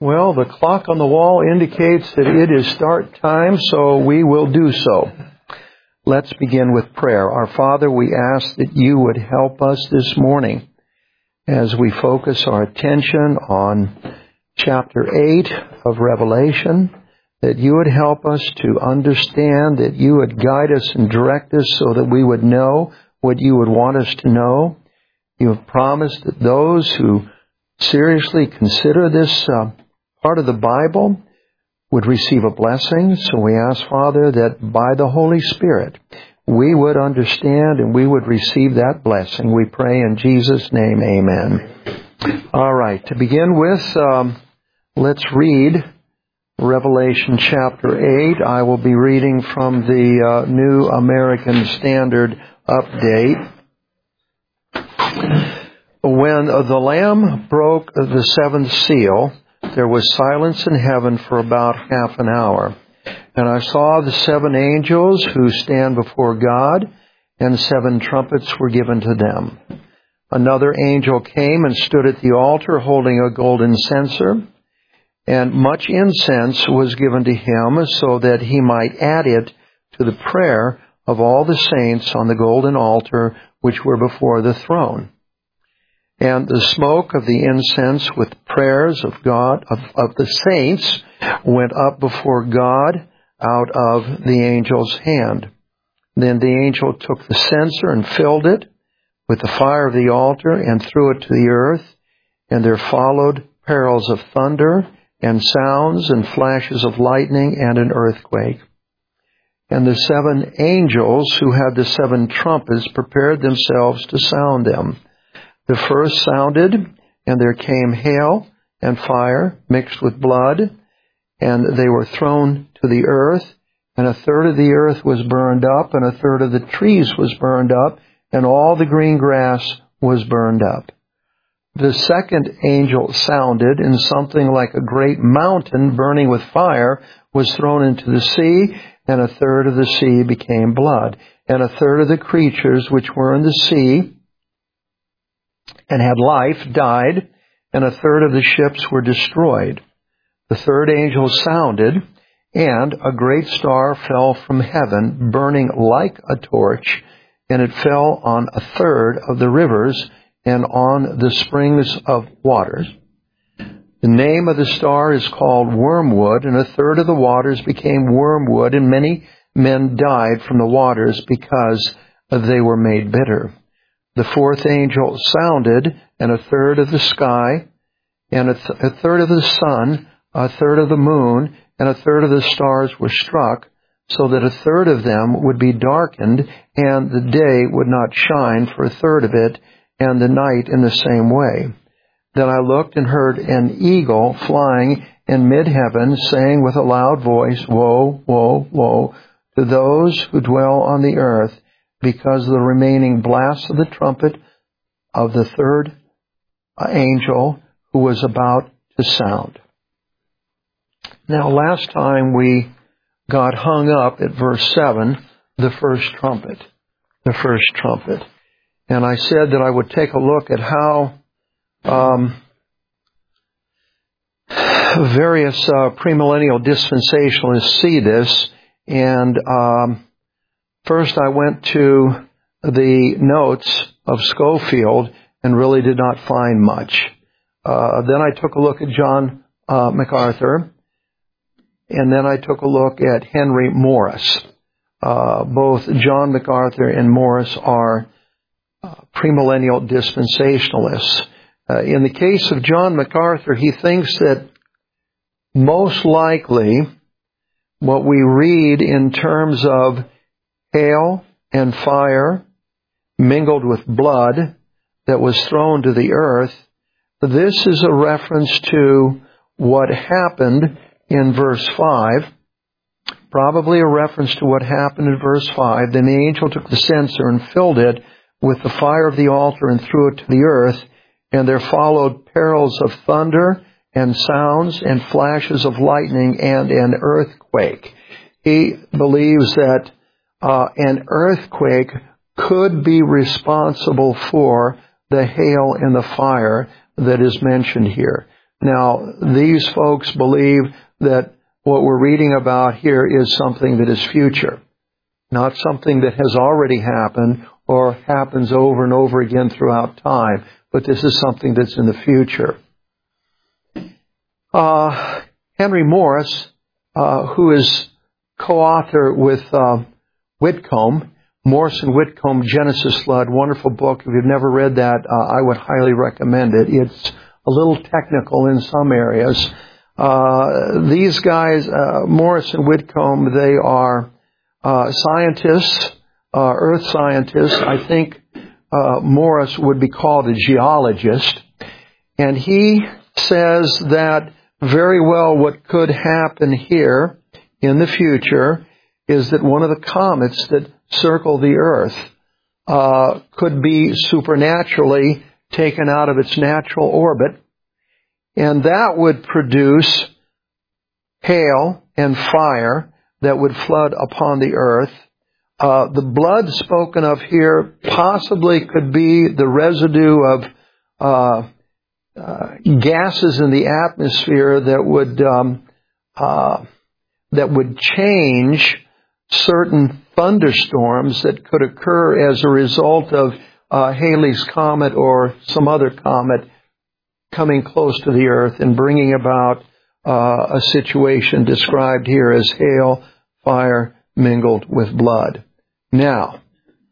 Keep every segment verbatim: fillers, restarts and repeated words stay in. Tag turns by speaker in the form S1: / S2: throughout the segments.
S1: Well, the clock on the wall indicates that it is start time, so we will do so. Let's begin with prayer. Our Father, we ask that you would help us this morning as we focus our attention on chapter eight of Revelation, that you would help us to understand, that you would guide us and direct us so that we would know what you would want us to know. You have promised that those who seriously consider this uh, part of the Bible would receive a blessing. So we ask, Father, that by the Holy Spirit we would understand and we would receive that blessing. We pray in Jesus' name, amen. All right, to begin with, um, let's read Revelation chapter eight. I will be reading from the uh, New American Standard Update. When the Lamb broke the seventh seal, there was silence in heaven for about half an hour. And I saw the seven angels who stand before God, and seven trumpets were given to them. Another angel came and stood at the altar holding a golden censer, and much incense was given to him so that he might add it to the prayer of all the saints on the golden altar which were before the throne. And the smoke of the incense with prayers of God, of, of the saints, went up before God out of the angel's hand. Then the angel took the censer and filled it with the fire of the altar and threw it to the earth. And there followed perils of thunder and sounds and flashes of lightning and an earthquake. And the seven angels who had the seven trumpets prepared themselves to sound them. The first sounded, and there came hail and fire mixed with blood, and they were thrown to the earth, and a third of the earth was burned up, and a third of the trees was burned up, and all the green grass was burned up. The second angel sounded, and something like a great mountain burning with fire was thrown into the sea, and a third of the sea became blood, and a third of the creatures which were in the sea and had life died, and a third of the ships were destroyed. The third angel sounded, and a great star fell from heaven, burning like a torch, and it fell on a third of the rivers and on the springs of waters. The name of the star is called Wormwood, and a third of the waters became wormwood, and many men died from the waters because they were made bitter. The fourth angel sounded, and a third of the sky, and a, th- a third of the sun, a third of the moon, and a third of the stars were struck, so that a third of them would be darkened, and the day would not shine for a third of it, and the night in the same way. Then I looked and heard an eagle flying in mid-heaven, saying with a loud voice, Woe, woe, woe, to those who dwell on the earth, because of the remaining blast of the trumpet of the third angel who was about to sound. Now, last time we got hung up at verse seven, the first trumpet, the first trumpet. And I said that I would take a look at how um, various uh, premillennial dispensationalists see this, and um, First, I went to the notes of Scofield and really did not find much. Uh, then I took a look at John uh, MacArthur, and then I took a look at Henry Morris. Uh, both John MacArthur and Morris are uh, premillennial dispensationalists. Uh, in the case of John MacArthur, he thinks that most likely what we read in terms of hail and fire mingled with blood that was thrown to the earth, this is a reference to what happened in verse five, probably a reference to what happened in verse five. Then the angel took the censer and filled it with the fire of the altar and threw it to the earth, and there followed perils of thunder and sounds and flashes of lightning and an earthquake. He believes that Uh, an earthquake could be responsible for the hail and the fire that is mentioned here. Now, these folks believe that what we're reading about here is something that is future, not something that has already happened or happens over and over again throughout time, but this is something that's in the future. Uh, Henry Morris, uh, who is co-author with uh, Whitcomb, Morris and Whitcomb, Genesis Flood, wonderful book. If you've never read that, uh, I would highly recommend it. It's a little technical in some areas. Uh, these guys, uh, Morris and Whitcomb, they are uh, scientists, uh, earth scientists. I think uh, Morris would be called a geologist. And he says that very well what could happen here in the future is that one of the comets that circle the earth uh, could be supernaturally taken out of its natural orbit, and that would produce hail and fire that would flood upon the earth. Uh, the blood spoken of here possibly could be the residue of uh, uh, gases in the atmosphere that would um, uh, that would change certain thunderstorms that could occur as a result of uh, Halley's Comet or some other comet coming close to the earth and bringing about uh, a situation described here as hail, fire mingled with blood. Now,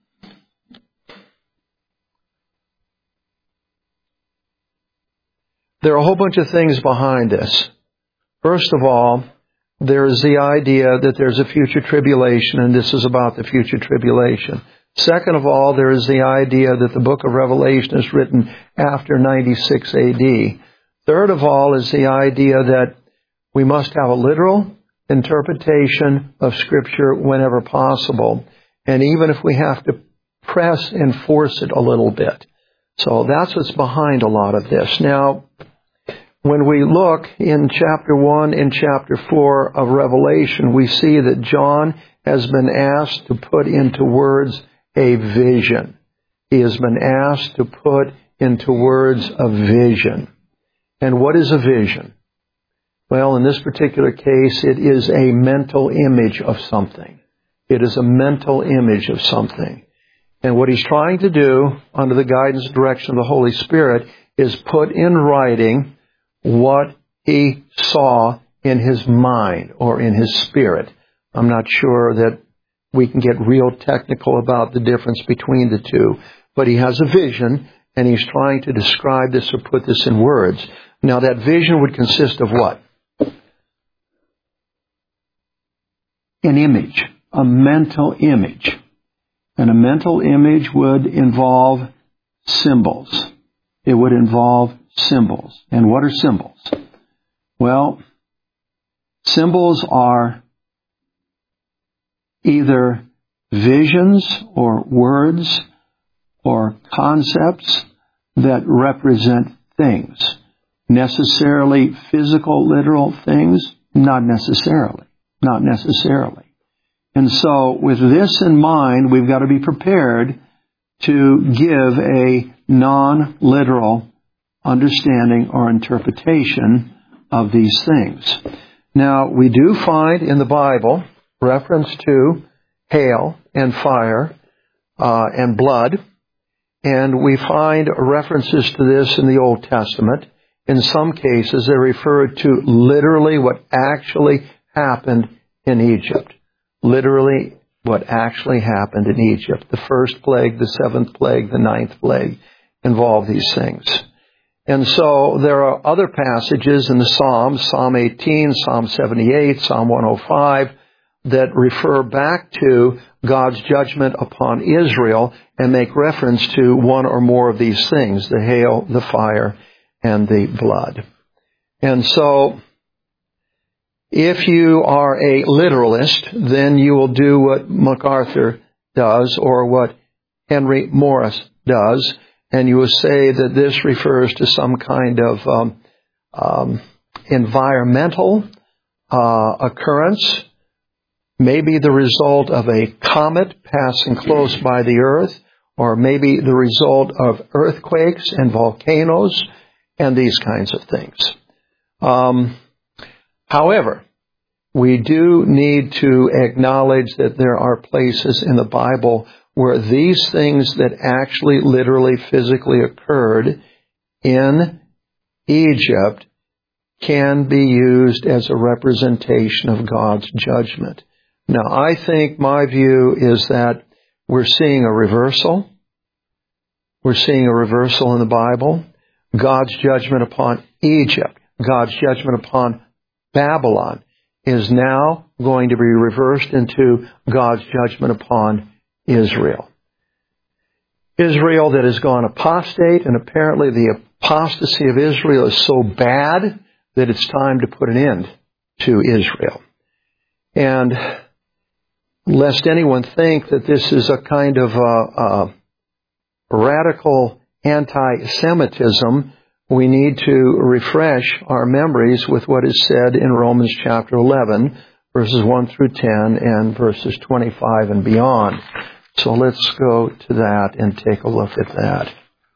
S1: there are a whole bunch of things behind this. First of all, there is the idea that there's a future tribulation, and this is about the future tribulation. Second of all, there is the idea that the book of Revelation is written after ninety-six A D. Third of all is the idea that we must have a literal interpretation of Scripture whenever possible, and even if we have to press and force it a little bit. So that's what's behind a lot of this. Now, when we look in chapter one and chapter four of Revelation, we see that John has been asked to put into words a vision. He has been asked to put into words a vision. And what is a vision? Well, in this particular case, it is a mental image of something. It is a mental image of something. And what he's trying to do, under the guidance and direction of the Holy Spirit, is put in writing what he saw in his mind or in his spirit. I'm not sure that we can get real technical about the difference between the two, but he has a vision and he's trying to describe this or put this in words. Now, that vision would consist of what? An image, a mental image. And a mental image would involve symbols. It would involve symbols. And what are symbols? Well, symbols are either visions or words or concepts that represent things. Necessarily physical, literal things? Not necessarily. Not necessarily. And so, with this in mind, we've got to be prepared to give a non-literal understanding or interpretation of these things. Now, we do find in the Bible reference to hail and fire uh, and blood, and we find references to this in the Old Testament. In some cases, they refer to literally what actually happened in Egypt. Literally what actually happened in Egypt. The first plague, the seventh plague, the ninth plague involve these things. And so there are other passages in the Psalms, Psalm eighteen, Psalm seventy-eight, Psalm one oh five, that refer back to God's judgment upon Israel and make reference to one or more of these things, the hail, the fire, and the blood. And so, if you are a literalist, then you will do what MacArthur does or what Henry Morris does, and you will say that this refers to some kind of um, um, environmental uh, occurrence, maybe the result of a comet passing close by the earth, or maybe the result of earthquakes and volcanoes and these kinds of things. Um, however, we do need to acknowledge that there are places in the Bible where these things that actually literally physically occurred in Egypt can be used as a representation of God's judgment. Now, I think my view is that we're seeing a reversal. We're seeing a reversal in the Bible. God's judgment upon Egypt, God's judgment upon Babylon is now going to be reversed into God's judgment upon Israel. Israel that has gone apostate, and apparently the apostasy of Israel is so bad that it's time to put an end to Israel. And lest anyone think that this is a kind of a, a radical anti-Semitism, we need to refresh our memories with what is said in Romans chapter eleven, verses one through ten, and verses twenty-five and beyond. So let's go to that and take a look at that.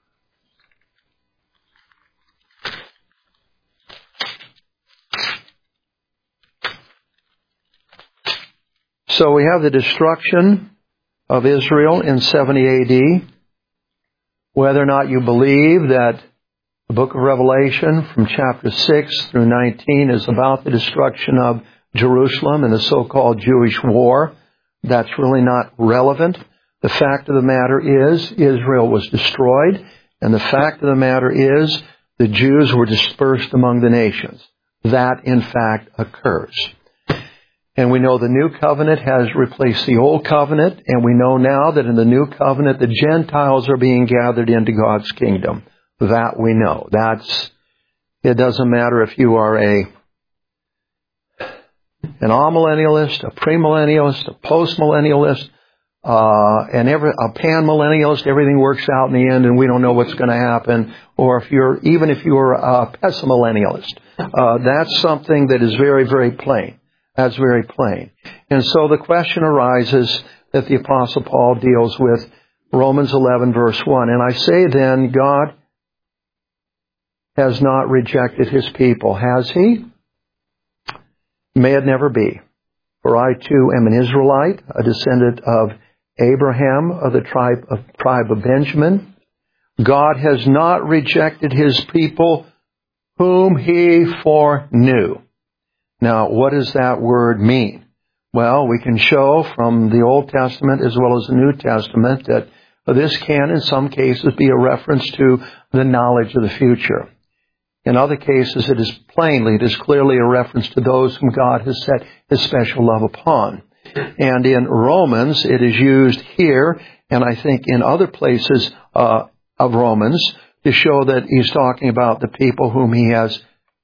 S1: So we have the destruction of Israel in seventy A D. Whether or not you believe that the book of Revelation from chapter six through nineteen is about the destruction of Jerusalem and the so-called Jewish war, that's really not relevant. The fact of the matter is Israel was destroyed, and the fact of the matter is the Jews were dispersed among the nations. That, in fact, occurs. And we know the new covenant has replaced the old covenant, and we know now that in the new covenant the Gentiles are being gathered into God's kingdom. That we know. That's, it doesn't matter if you are a an amillennialist, a premillennialist, a postmillennialist, uh, and every, a panmillennialist, everything works out in the end and we don't know what's going to happen. Or if you're, even if you're a pessimillennialist, uh, that's something that is very, very plain. That's very plain. And so the question arises that the Apostle Paul deals with, Romans eleven verse one. And I say then, God has not rejected His people, has He? May it never be. For I too am an Israelite, a descendant of Abraham, of the tribe of, tribe of Benjamin. God has not rejected His people whom He foreknew. Now, what does that word mean? Well, we can show from the Old Testament as well as the New Testament that this can, in some cases, be a reference to the knowledge of the future. In other cases, it is plainly, it is clearly a reference to those whom God has set His special love upon. And in Romans, it is used here, and I think in other places uh, of Romans, to show that he's talking about the people whom He has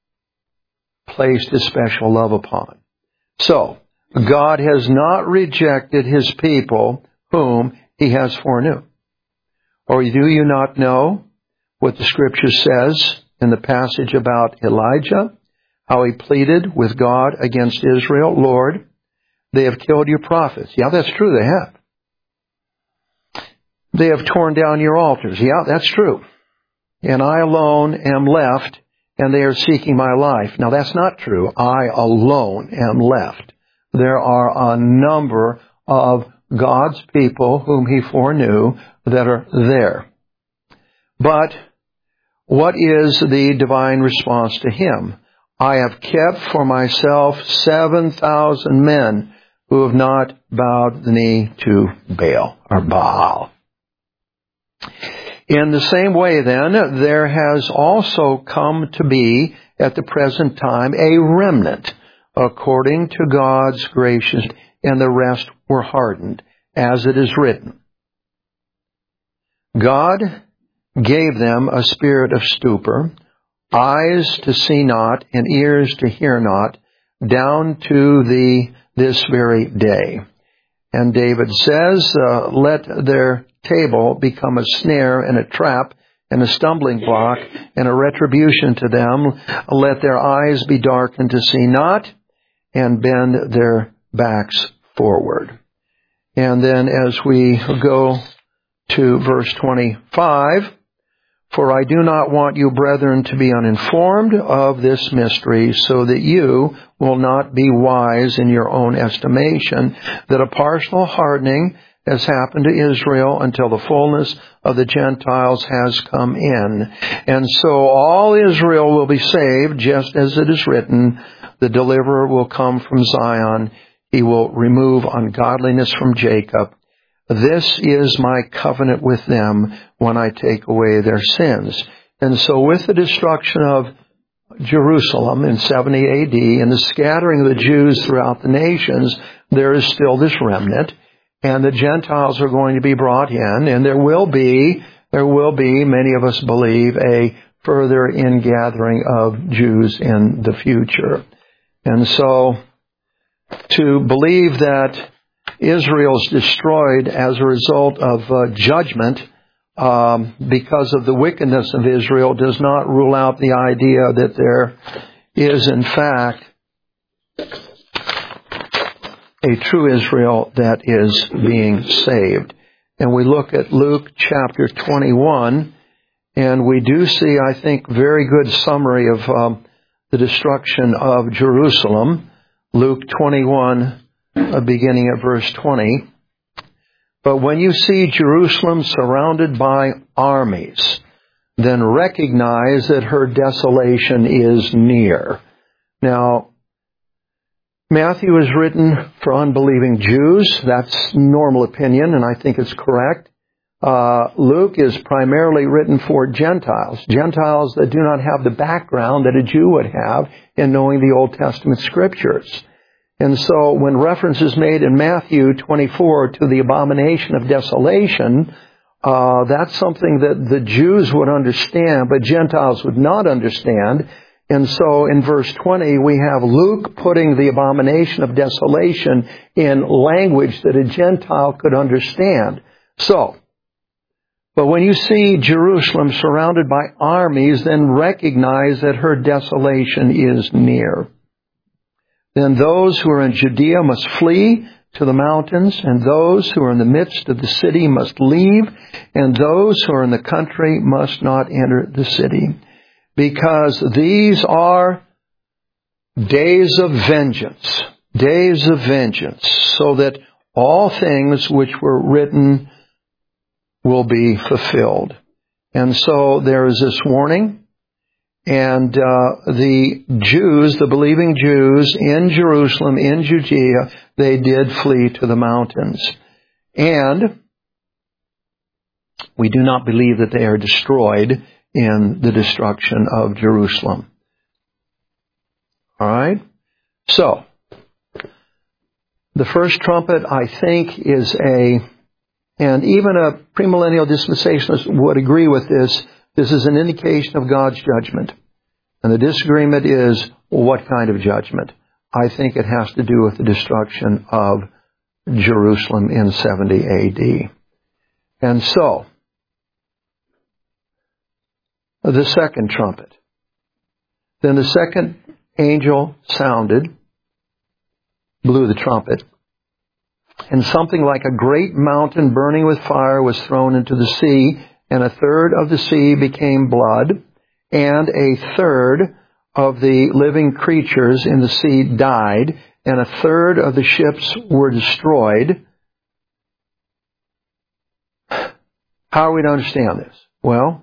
S1: placed His special love upon. So, God has not rejected His people whom He has foreknew. Or do you not know what the Scripture says in the passage about Elijah, how he pleaded with God against Israel? Lord, they have killed your prophets. Yeah, that's true, they have. They have torn down your altars. Yeah, that's true. And I alone am left, and they are seeking my life. Now, that's not true. I alone am left. There are a number of God's people whom He foreknew that are there. But what is the divine response to Him? I have kept for myself seven thousand men who have not bowed the knee to Baal or Baal. In the same way, then, there has also come to be, at the present time, a remnant, according to God's gracious, and the rest were hardened, as it is written. God gave them a spirit of stupor, eyes to see not, and ears to hear not, down to the this very day. And David says, uh, let their table become a snare and a trap and a stumbling block and a retribution to them. Let their eyes be darkened to see not, and bend their backs forward. And then as we go to verse twenty-five, For I do not want you, brethren, to be uninformed of this mystery, so that you will not be wise in your own estimation, that a partial hardening has happened to Israel until the fullness of the Gentiles has come in. And so all Israel will be saved, just as it is written, the deliverer will come from Zion. He will remove ungodliness from Jacob. This is my covenant with them when I take away their sins. And so with the destruction of Jerusalem in seventy A D and the scattering of the Jews throughout the nations, there is still this remnant. And the Gentiles are going to be brought in, and there will be, there will be, many of us believe, a further ingathering of Jews in the future. And so, to believe that Israel's destroyed as a result of uh, judgment um, because of the wickedness of Israel does not rule out the idea that there is, in fact, a true Israel that is being saved. And we look at Luke chapter twenty-one, and we do see, I think, very good summary of um, the destruction of Jerusalem. Luke twenty-one, uh, beginning at verse twenty. But when you see Jerusalem surrounded by armies, then recognize that her desolation is near. Now, Matthew is written for unbelieving Jews. That's normal opinion, and I think it's correct. Uh, Luke is primarily written for Gentiles, Gentiles that do not have the background that a Jew would have in knowing the Old Testament Scriptures. And so when reference is made in Matthew twenty-four to the abomination of desolation, uh, that's something that the Jews would understand, but Gentiles would not understand. And so in verse twenty, we have Luke putting the abomination of desolation in language that a Gentile could understand. So, but when you see Jerusalem surrounded by armies, then recognize that her desolation is near. Then those who are in Judea must flee to the mountains, and those who are in the midst of the city must leave, and those who are in the country must not enter the city. Because these are days of vengeance, days of vengeance, so that all things which were written will be fulfilled. And so there is this warning, and uh, the Jews, the believing Jews in Jerusalem, in Judea, they did flee to the mountains. And we do not believe that they are destroyed in the destruction of Jerusalem. All right? So, the first trumpet, I think, is a, and even a premillennial dispensationalist would agree with this, this is an indication of God's judgment. And the disagreement is, well, what kind of judgment? I think it has to do with the destruction of Jerusalem in seventy A D. And so, the second trumpet. Then the second angel sounded, blew the trumpet, and something like a great mountain burning with fire was thrown into the sea, and a third of the sea became blood, and a third of the living creatures in the sea died, and a third of the ships were destroyed. How are we to understand this? Well,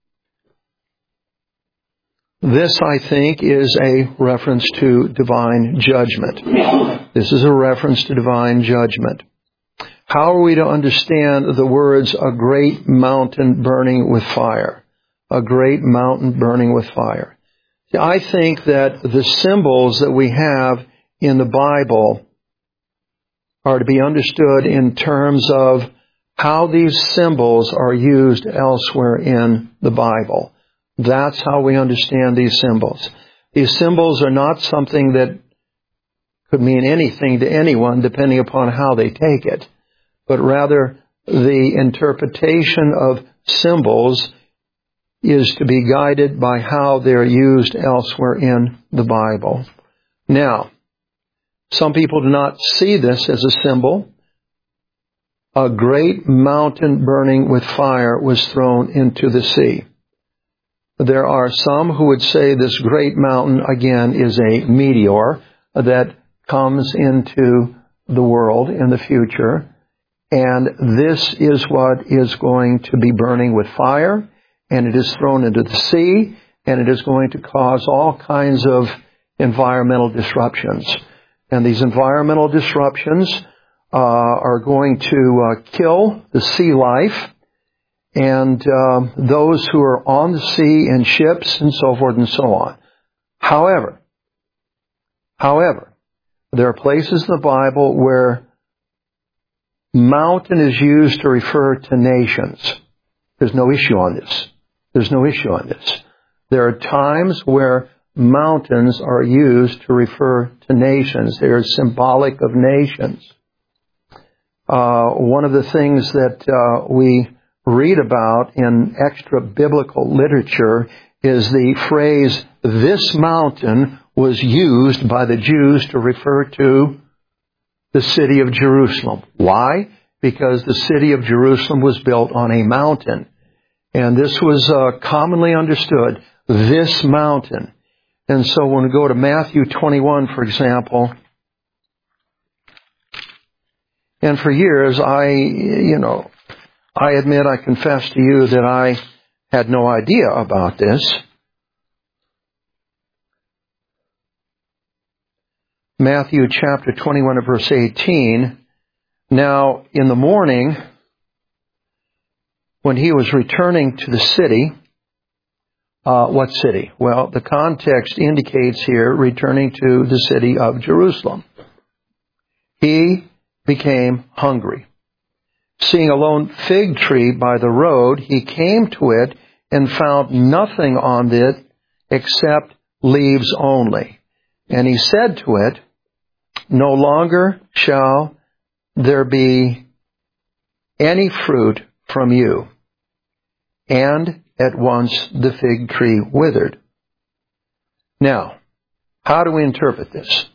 S1: this, I think, is a reference to divine judgment. This is a reference to divine judgment. How are we to understand the words, a great mountain burning with fire? A great mountain burning with fire. See, I think that the symbols that we have in the Bible are to be understood in terms of how these symbols are used elsewhere in the Bible. That's how we understand these symbols. These symbols are not something that could mean anything to anyone depending upon how they take it, but rather the interpretation of symbols is to be guided by how they're used elsewhere in the Bible. Now, some people do not see this as a symbol. A great mountain burning with fire was thrown into the sea. There are some who would say this great mountain, again, is a meteor that comes into the world in the future. And this is what is going to be burning with fire, and it is thrown into the sea, and it is going to cause all kinds of environmental disruptions. And these environmental disruptions uh, are going to uh, kill the sea life, and uh, those who are on the sea in ships and so forth and so on. However, however, there are places in the Bible where mountain is used to refer to nations. There's no issue on this. There's no issue on this. There are times where mountains are used to refer to nations. They are symbolic of nations. Uh, one of the things that uh, we read about in extra biblical literature is the phrase, "this mountain," was used by the Jews to refer to the city of Jerusalem. Why? Because the city of Jerusalem was built on a mountain. And this was uh, commonly understood, this mountain. And so when we go to Matthew twenty-one, for example, and for years I, you know, I admit, I confess to you that I had no idea about this. Matthew chapter twenty-one and verse eighteen. Now, in the morning, when he was returning to the city, uh, what city? Well, the context indicates here returning to the city of Jerusalem. He became hungry. Seeing a lone fig tree by the road, he came to it and found nothing on it except leaves only. And he said to it, "No longer shall there be any fruit from you." And at once the fig tree withered. Now, how do we interpret this?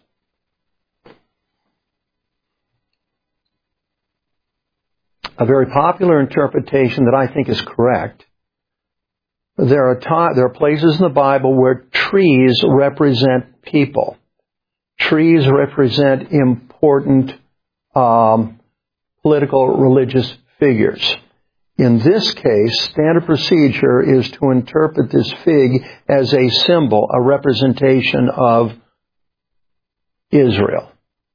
S1: A very popular interpretation that I think is correct. There are ta- there are places in the Bible where trees represent people. Trees represent important um, political, religious figures. In this case, standard procedure is to interpret this fig as a symbol, a representation of Israel.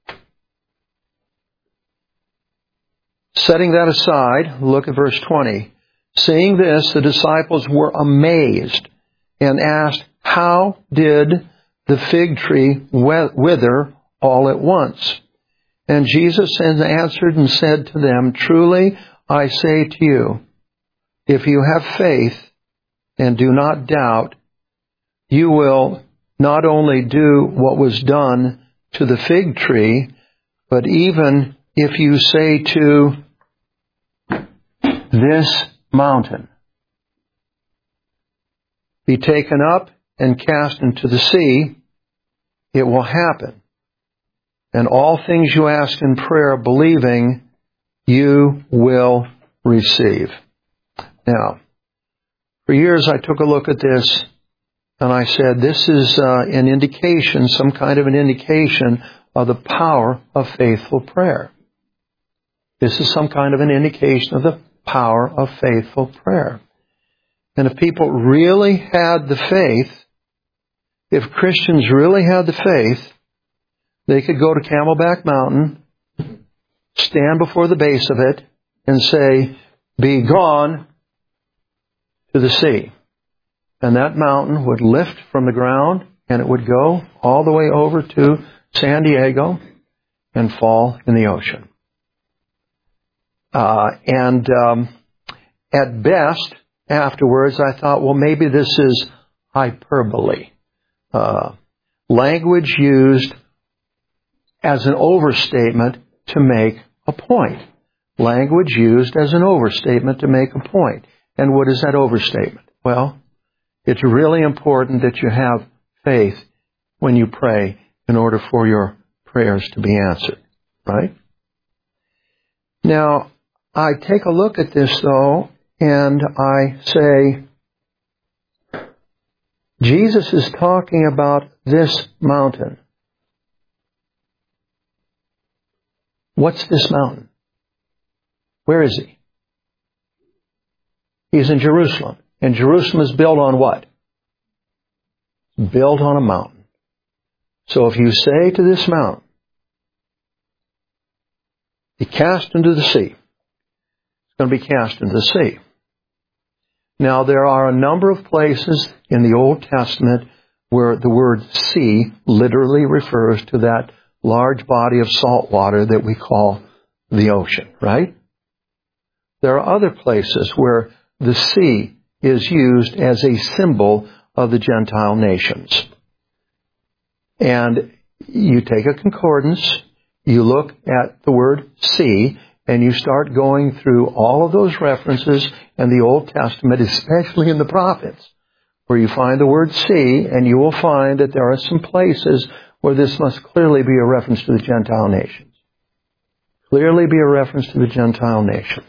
S1: Setting that aside, look at verse twenty. Seeing this, the disciples were amazed and asked, "How did the fig tree wither all at once?" And Jesus answered and said to them, "Truly I say to you, if you have faith and do not doubt, you will not only do what was done to the fig tree, but even if you say to this mountain, be taken up and cast into the sea, it will happen. And all things you ask in prayer, believing, you will receive." Now, for years I took a look at this and I said, this is uh, an indication, some kind of an indication of the power of faithful prayer. This is some kind of an indication of the power of faithful prayer. And if people really had the faith, if Christians really had the faith, they could go to Camelback Mountain, stand before the base of it, and say, "Be gone to the sea." And that mountain would lift from the ground, and it would go all the way over to San Diego and fall in the ocean. Uh, and um, at best, afterwards, I thought, well, maybe this is hyperbole. Uh, language used as an overstatement to make a point. Language used as an overstatement to make a point. And what is that overstatement? Well, it's really important that you have faith when you pray in order for your prayers to be answered, right? Now, I take a look at this, though, and I say, Jesus is talking about this mountain. What's this mountain? Where is he? He's in Jerusalem. And Jerusalem is built on what? Built on a mountain. So if you say to this mountain, be cast into the sea, it's going to be cast into the sea. Now, there are a number of places in the Old Testament where the word sea literally refers to that large body of salt water that we call the ocean, right? There are other places where the sea is used as a symbol of the Gentile nations. And you take a concordance, you look at the word sea, and you start going through all of those references in the Old Testament, especially in the prophets, where you find the word sea, and you will find that there are some places where this must clearly be a reference to the Gentile nations. Clearly be a reference to the Gentile nations.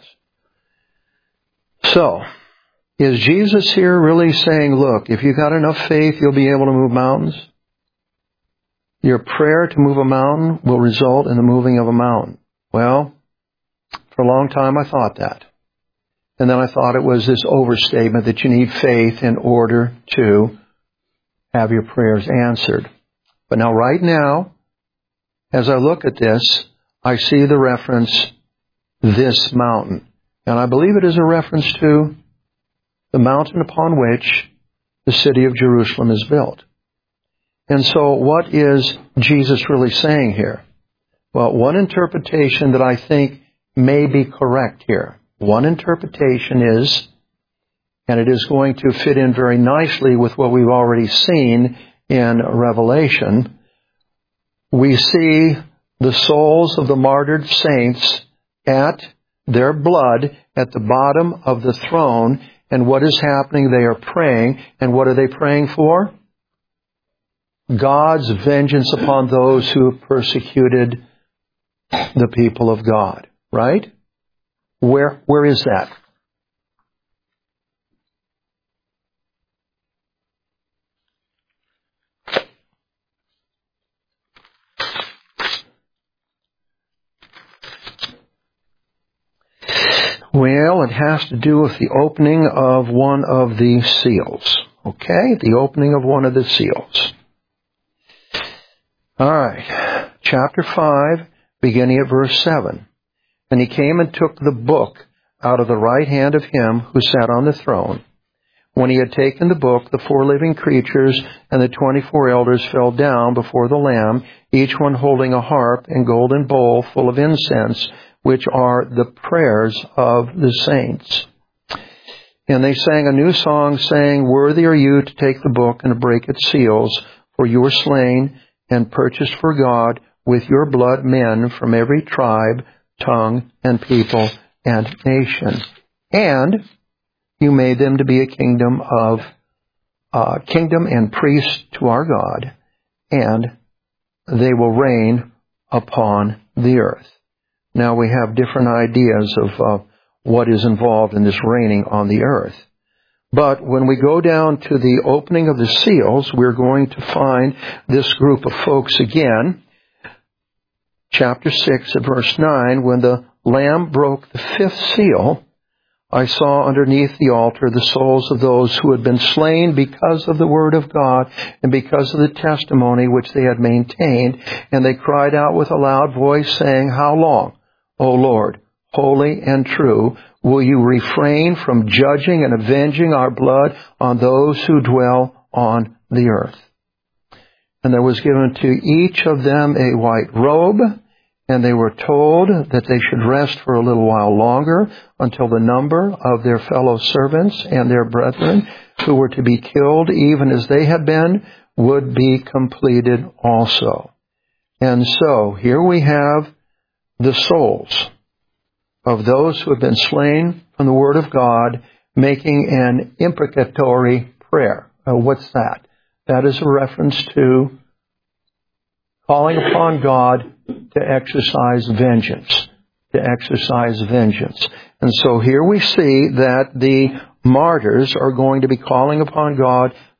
S1: So, is Jesus here really saying, look, if you've got enough faith, you'll be able to move mountains? Your prayer to move a mountain will result in the moving of a mountain. Well, for a long time I thought that. And then I thought it was this overstatement that you need faith in order to have your prayers answered. But now right now, as I look at this, I see the reference, this mountain. And I believe it is a reference to the mountain upon which the city of Jerusalem is built. And so what is Jesus really saying here? Well, one interpretation that I think may be correct here. One interpretation is, and it is going to fit in very nicely with what we've already seen in Revelation, we see the souls of the martyred saints at their blood at the bottom of the throne, and what is happening? They are praying, and what are they praying for? God's vengeance upon those who have persecuted the people of God. Right? Where, where is that? Well, it has to do with the opening of one of the seals. Okay? The opening of one of the seals. All right. Chapter five, beginning at verse seven. And he came and took the book out of the right hand of him who sat on the throne. When he had taken the book, the four living creatures and the twenty-four elders fell down before the Lamb, each one holding a harp and golden bowl full of incense, which are the prayers of the saints. And they sang a new song, saying, Worthy are you to take the book and to break its seals, for you were slain and purchased for God with your blood men from every tribe, tongue, and people, and nation. And you made them to be a kingdom of uh, kingdom and priests to our God, and they will reign upon the earth. Now we have different ideas of uh, what is involved in this reigning on the earth. But when we go down to the opening of the seals, we're going to find this group of folks again. Chapter six, at verse nine, when the Lamb broke the fifth seal, I saw underneath the altar the souls of those who had been slain because of the word of God and because of the testimony which they had maintained. And they cried out with a loud voice, saying, How long, O Lord, holy and true, will you refrain from judging and avenging our blood on those who dwell on the earth? And there was given to each of them a white robe, and they were told that they should rest for a little while longer until the number of their fellow servants and their brethren who were to be killed, even as they had been, would be completed also. And so, here we have the souls of those who have been slain from the Word of God making an imprecatory prayer. Uh, what's that? That is a reference to calling upon God to exercise vengeance. To exercise vengeance. And so here we see that the martyrs are going to be calling upon God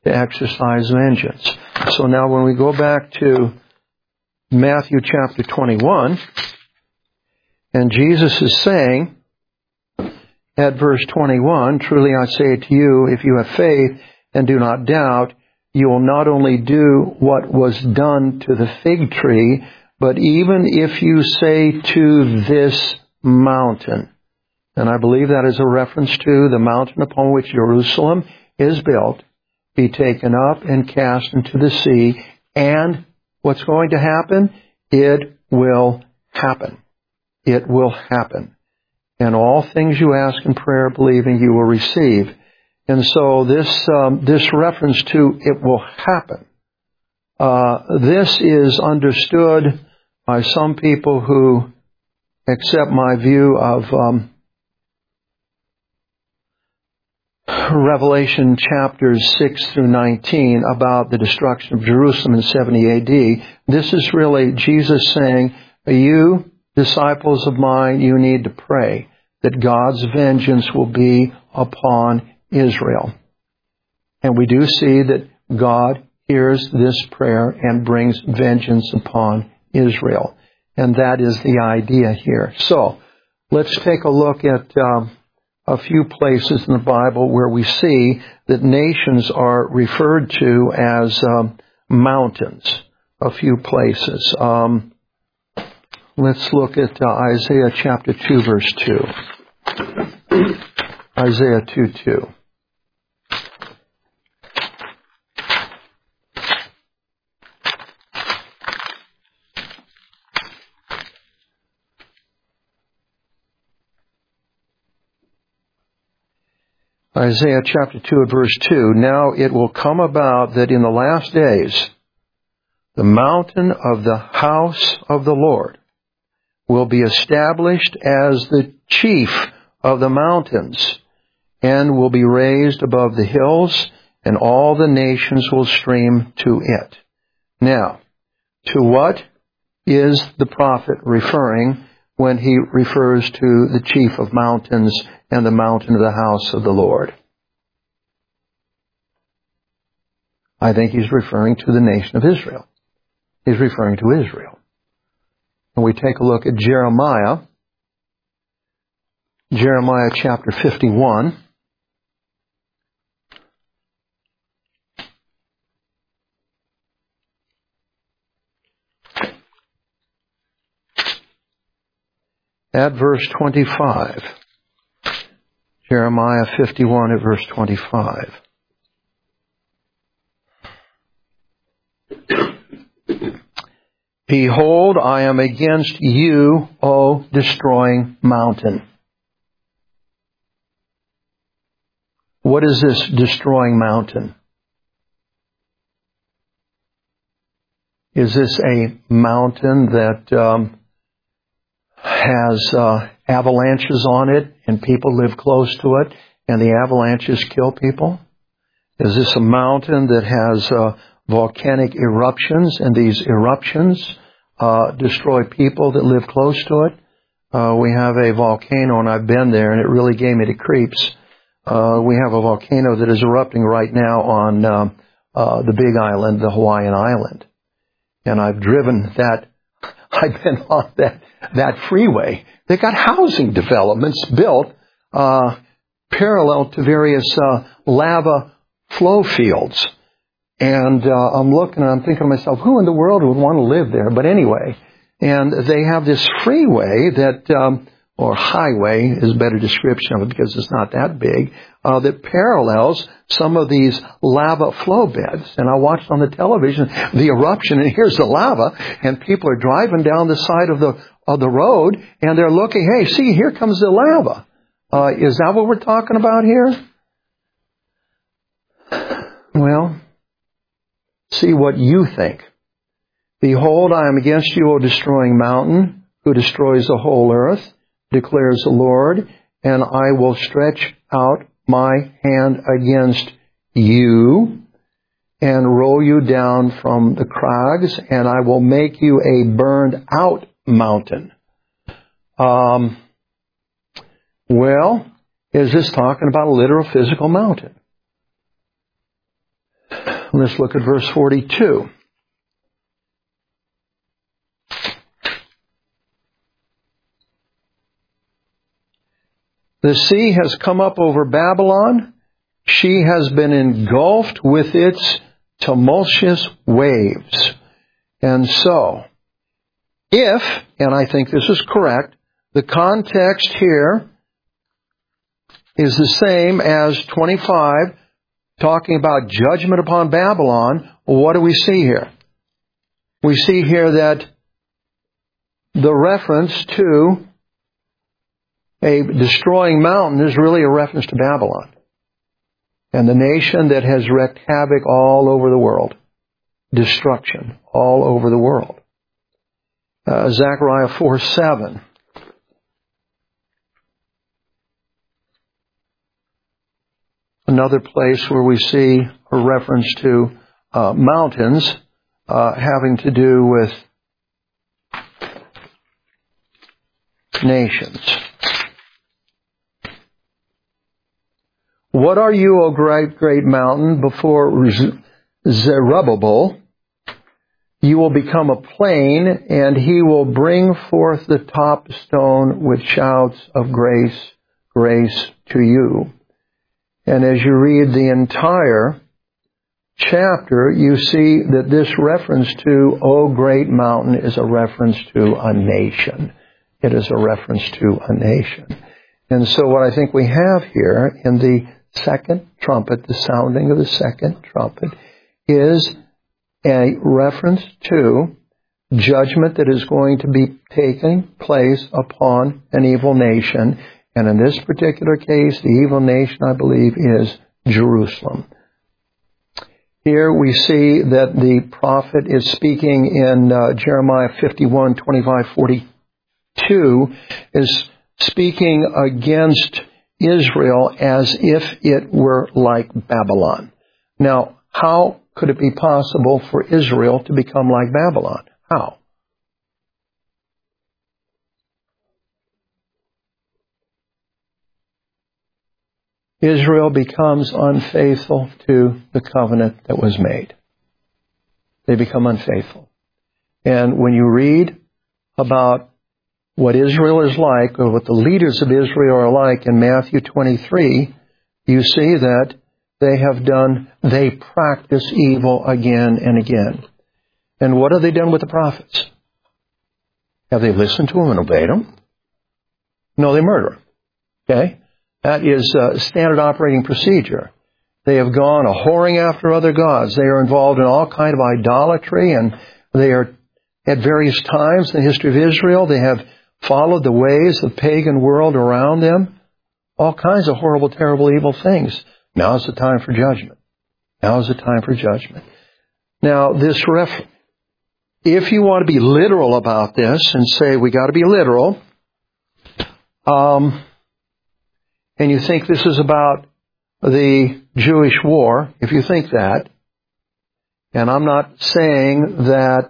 S1: to exercise vengeance. So now when we go back to Matthew chapter twenty-one, and Jesus is saying at verse twenty-one, truly I say to you, if you have faith and do not doubt, you will not only do what was done to the fig tree, but even if you say to this mountain, and I believe that is a reference to the mountain upon which Jerusalem is built, be taken up and cast into the sea, and what's going to happen? It will happen. It will happen. And all things you ask in prayer, believing, you will receive. And so this um, this reference to it will happen, uh, this is understood by some people who accept my view of um, Revelation chapters six through nineteen about the destruction of Jerusalem in seventy A D. This is really Jesus saying, you, disciples of mine, you need to pray that God's vengeance will be upon Israel. And we do see that God hears this prayer and brings vengeance upon Israel. And that is the idea here. So, let's take a look at um, a few places in the Bible where we see that nations are referred to as um, mountains. A few places. Um, let's look at uh, Isaiah chapter two, verse two. Isaiah two two. Isaiah chapter two and verse two. Now it will come about that in the last days, the mountain of the house of the Lord will be established as the chief of the mountains, and will be raised above the hills, and all the nations will stream to it. Now, to what is the prophet referring when he refers to the chief of mountains and the mountain of the house of the Lord? I think he's referring to the nation of Israel. He's referring to Israel. And we take a look at Jeremiah, Jeremiah chapter fifty-one. At verse twenty-five. Jeremiah fifty-one at verse twenty-five. Behold, I am against you, O destroying mountain. What is this destroying mountain? Is this a mountain that um, has uh, avalanches on it and people live close to it and the avalanches kill people? Is this a mountain that has uh, volcanic eruptions and these eruptions uh, destroy people that live close to it? Uh, we have a volcano, and I've been there, and it really gave me the creeps. Uh, we have a volcano that is erupting right now on uh, uh, the Big Island, the Hawaiian island. And I've driven that, I've been on that, that freeway. They've got housing developments built uh, parallel to various uh, lava flow fields. And uh, I'm looking and I'm thinking to myself, who in the world would want to live there? But anyway, and they have this freeway that, um, or highway is a better description of it because it's not that big, uh, that parallels some of these lava flow beds. And I watched on the television the eruption, and here's the lava, and people are driving down the side of the of the road, and they're looking, hey, see, here comes the lava. Uh, is that what we're talking about here? Well, see what you think. Behold, I am against you, O destroying mountain, who destroys the whole earth, declares the Lord, and I will stretch out my hand against you and roll you down from the crags, and I will make you a burned out mountain. Um, well, is this talking about a literal physical mountain? Let's look at verse forty-two. The sea has come up over Babylon. She has been engulfed with its tumultuous waves. And so, if, and I think this is correct, the context here is the same as twenty-five, talking about judgment upon Babylon, what do we see here? We see here that the reference to a destroying mountain is really a reference to Babylon and the nation that has wreaked havoc all over the world. Destruction all over the world. Uh, Zechariah four seven. Another place where we see a reference to uh, mountains uh, having to do with nations. What are you, O great, great mountain? Before Zerubbabel, you will become a plain, and he will bring forth the top stone with shouts of grace, grace to you. And as you read the entire chapter, you see that this reference to, O great mountain, is a reference to a nation. It is a reference to a nation. And so what I think we have here in the second trumpet, the sounding of the second trumpet, is a reference to judgment that is going to be taking place upon an evil nation. And in this particular case, the evil nation, I believe, is Jerusalem. Here we see that the prophet is speaking in uh, Jeremiah fifty-one, twenty-five, forty-two, is speaking against Israel as if it were like Babylon. Now, how could it be possible for Israel to become like Babylon? How? Israel becomes unfaithful to the covenant that was made. They become unfaithful. And when you read about what Israel is like, or what the leaders of Israel are like in Matthew twenty-three, you see that they have done, they practice evil again and again. And what have they done with the prophets? Have they listened to them and obeyed them? No, they murder them. Okay? That is a standard operating procedure. They have gone a whoring after other gods. They are involved in all kind of idolatry, and they are, at various times in the history of Israel, they have followed the ways of the pagan world around them. All kinds of horrible, terrible, evil things. Now is the time for judgment. Now is the time for judgment. Now, this ref, if you want to be literal about this and say we got to be literal, um, and you think this is about the Jewish war, if you think that, and I'm not saying that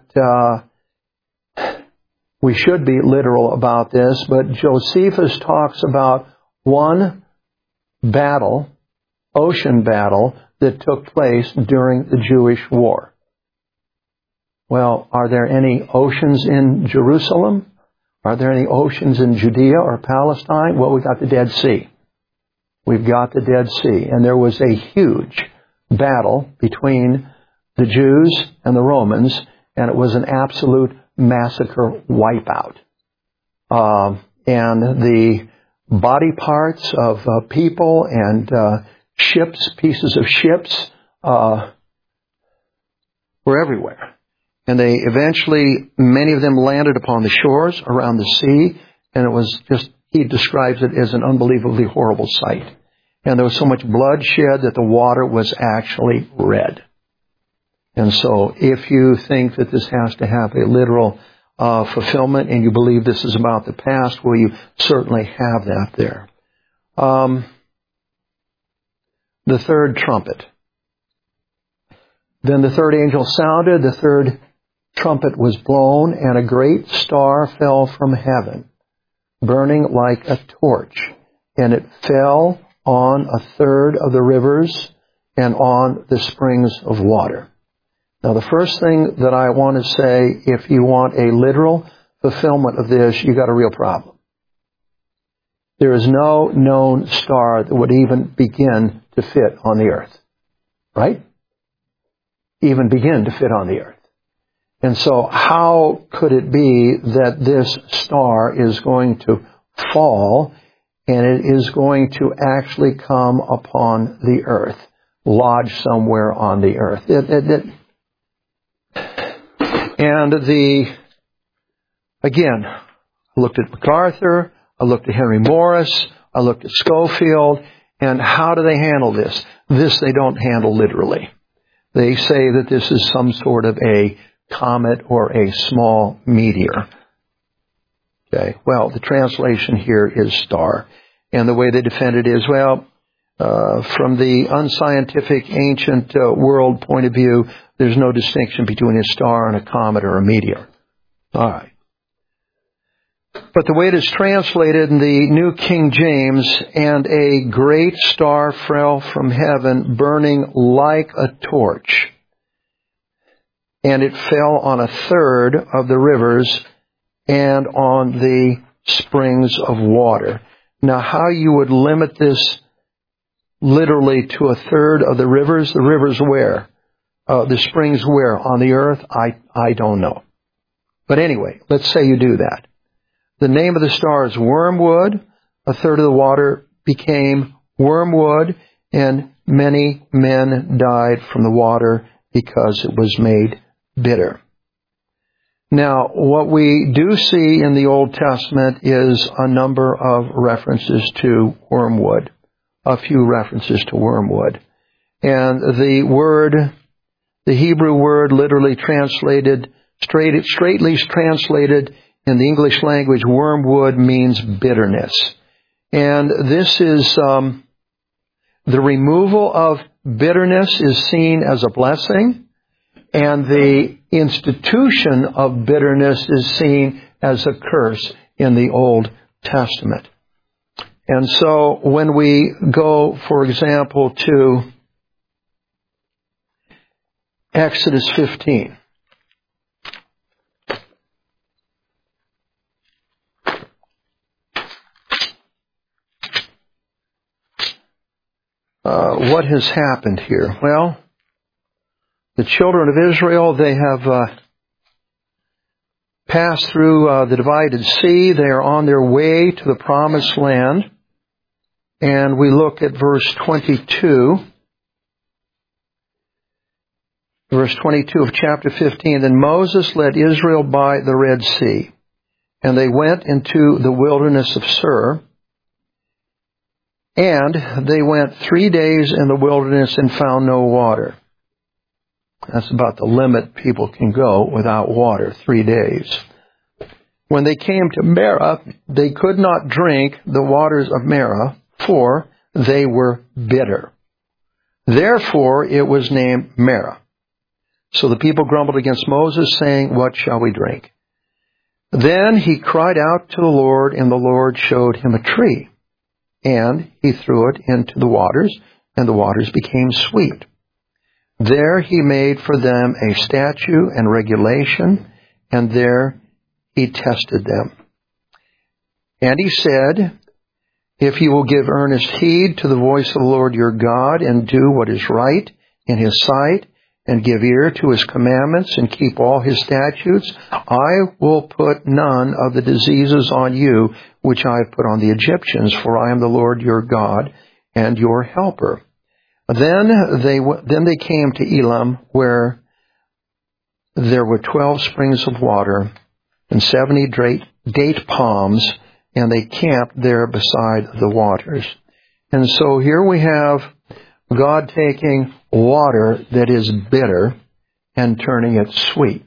S1: uh, we should be literal about this, but Josephus talks about one battle, ocean battle, that took place during the Jewish war. Well, are there any oceans in Jerusalem? Are there any oceans in Judea or Palestine? Well, we got the Dead Sea. We've got the Dead Sea. And there was a huge battle between the Jews and the Romans, and it was an absolute massacre wipeout. Uh, and the body parts of uh, people and uh, ships, pieces of ships, uh, were everywhere. And they eventually, many of them landed upon the shores around the sea, and it was just, he describes it as an unbelievably horrible sight. And there was so much bloodshed that the water was actually red. And so if you think that this has to have a literal uh, fulfillment and you believe this is about the past, well, you certainly have that there. Um, the third trumpet. Then the third angel sounded, the third trumpet was blown, and a great star fell from heaven, burning like a torch. And it fell on a third of the rivers and on the springs of water. Now, the first thing that I want to say, if you want a literal fulfillment of this, you got a real problem. There is no known star that would even begin to fit on the earth. Right? Even begin to fit on the earth. And so how could it be that this star is going to fall and it is going to actually come upon the earth, lodge somewhere on the earth? It, it, it, and the, again, I looked at MacArthur, I looked at Henry Morris, I looked at Schofield, and how do they handle this? This they don't handle literally. They say that this is some sort of a comet or a small meteor. Okay. Well, the translation here is star. And the way they defend it is, well, uh, from the unscientific ancient uh, world point of view, there's no distinction between a star and a comet or a meteor. All right. But the way it is translated in the New King James, and a great star fell from heaven, burning like a torch. And it fell on a third of the rivers and on the springs of water. Now, how you would limit this literally to a third of the rivers? The rivers where? Uh, the springs where? On the earth? I, I don't know. But anyway, let's say you do that. The name of the star is wormwood. A third of the water became wormwood, and many men died from the water because it was made bitter. Now, what we do see in the Old Testament is a number of references to wormwood, a few references to wormwood. And the word, the Hebrew word literally translated, straight, straightly translated in the English language, wormwood means bitterness. And this is, um, the removal of bitterness is seen as a blessing, and the institution of bitterness is seen as a curse in the Old Testament. And so when we go, for example, to Exodus fifteen, Uh, what has happened here? Well, the children of Israel, they have uh, passed through uh, the divided sea. They are on their way to the promised land. And we look at verse twenty-two. Verse twenty-two of chapter fifteen. Then Moses led Israel by the Red Sea, and they went into the wilderness of Shur. And they went three days in the wilderness and found no water. That's about the limit people can go without water, three days. When they came to Marah, they could not drink the waters of Marah, for they were bitter. Therefore it was named Marah. So the people grumbled against Moses, saying, "What shall we drink?" Then he cried out to the Lord, and the Lord showed him a tree. And he threw it into the waters, and the waters became sweet. There he made for them a statute and regulation, and there he tested them. And he said, "If you will give earnest heed to the voice of the Lord your God, and do what is right in his sight, and give ear to his commandments, and keep all his statutes, I will put none of the diseases on you which I have put on the Egyptians, for I am the Lord your God and your helper." Then they then they came to Elam, where there were twelve springs of water and seventy date palms, and they camped there beside the waters. And so here we have God taking water that is bitter and turning it sweet.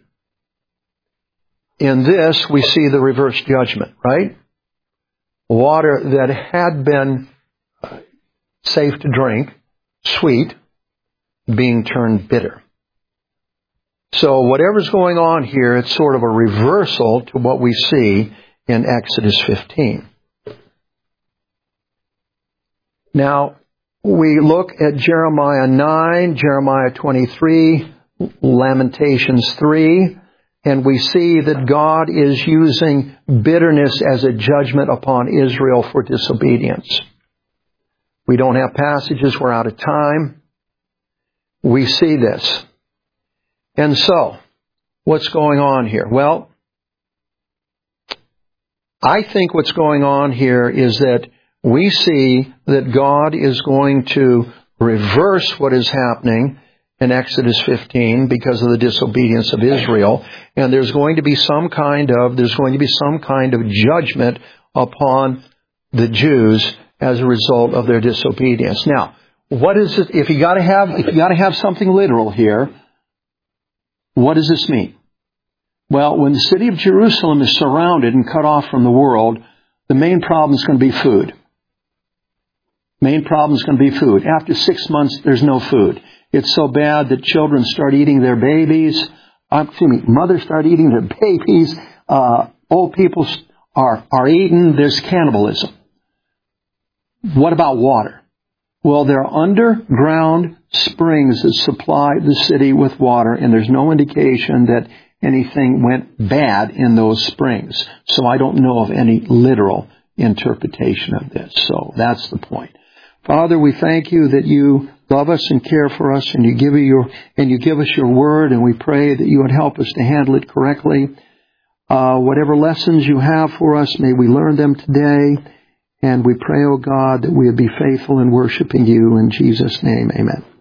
S1: In this, we see the reverse judgment, right? Water that had been safe to drink, sweet, being turned bitter. So whatever's going on here, it's sort of a reversal to what we see in Exodus fifteen. Now, we look at Jeremiah nine, Jeremiah twenty-three, Lamentations three, and we see that God is using bitterness as a judgment upon Israel for disobedience. We don't have passages. We're out of time. We see this. And so, what's going on here? Well, I think what's going on here is that we see that God is going to reverse what is happening in Exodus fifteen because of the disobedience of Israel, and there's going to be some kind of there's going to be some kind of judgment upon the Jews as a result of their disobedience. Now, what is it? If you got to have if you got to have something literal here, what does this mean? Well, when the city of Jerusalem is surrounded and cut off from the world, the main problem is going to be food. Main problem is going to be food. After six months, there's no food. It's so bad that children start eating their babies. Uh, excuse me, mothers start eating their babies. Uh, old people are are eaten. There's cannibalism. What about water? Well, there are underground springs that supply the city with water, and there's no indication that anything went bad in those springs. So I don't know of any literal interpretation of this. So that's the point. Father, we thank you that you love us and care for us, and you give you your and you give us your word, and we pray that you would help us to handle it correctly. Uh, whatever lessons you have for us, may we learn them today. And we pray, O God, that we would be faithful in worshiping you. In Jesus' name, amen.